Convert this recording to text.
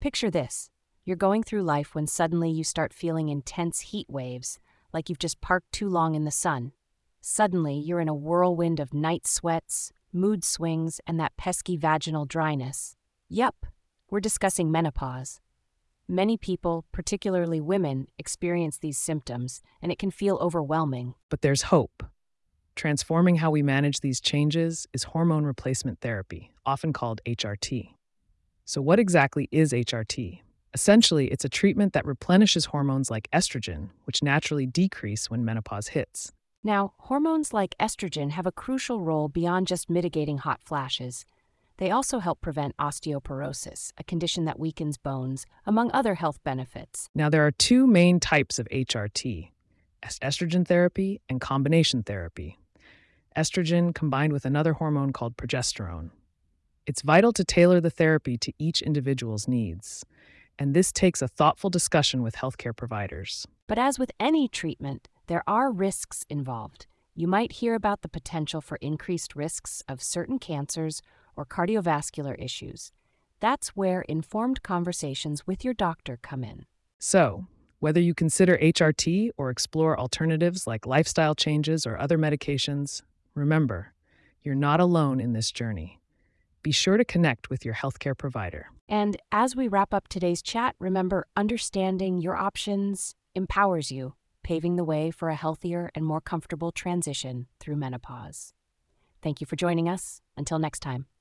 Picture this. You're going through life when suddenly you start feeling intense heat waves, like you've just parked too long in the sun. Suddenly, you're in a whirlwind of night sweats, mood swings, and that pesky vaginal dryness. Yup, we're discussing menopause. Many people, particularly women, experience these symptoms, and it can feel overwhelming. But there's hope. Transforming how we manage these changes is hormone replacement therapy, often called HRT. So, what exactly is HRT? Essentially, it's a treatment that replenishes hormones like estrogen, which naturally decrease when menopause hits. Now, hormones like estrogen have a crucial role beyond just mitigating hot flashes. They also help prevent osteoporosis, a condition that weakens bones, among other health benefits. Now, there are two main types of HRT: estrogen therapy and combination therapy. Estrogen combined with another hormone called progesterone. It's vital to tailor the therapy to each individual's needs, and this takes a thoughtful discussion with healthcare providers. But as with any treatment, there are risks involved. You might hear about the potential for increased risks of certain cancers or cardiovascular issues. That's where informed conversations with your doctor come in. So, whether you consider HRT or explore alternatives like lifestyle changes or other medications, remember, you're not alone in this journey. Be sure to connect with your healthcare provider. And as we wrap up today's chat, remember understanding your options empowers you, paving the way for a healthier and more comfortable transition through menopause. Thank you for joining us. Until next time.